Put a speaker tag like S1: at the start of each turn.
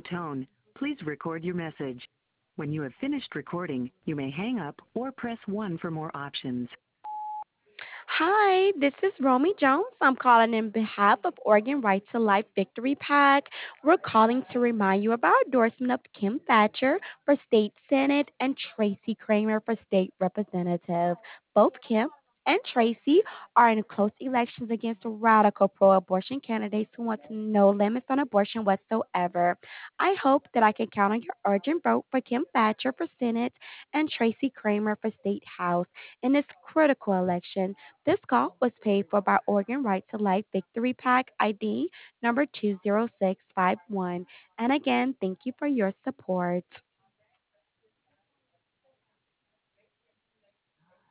S1: tone, please record your message. When you have finished recording, you may hang up or press 1 for more options.
S2: Hi, this is Romy Jones. I'm calling in behalf of Oregon Right to Life Victory PAC. We're calling to remind you of our endorsement of Kim Thatcher for state senate and Tracy Kramer for state representative. Both Kim and Tracy are in close elections against radical pro-abortion candidates who want no limits on abortion whatsoever. I hope that I can count on your urgent vote for Kim Thatcher for Senate and Tracy Kramer for State House in this critical election. This call was paid for by Oregon Right to Life Victory PAC ID number 20651. And again, thank you for your support.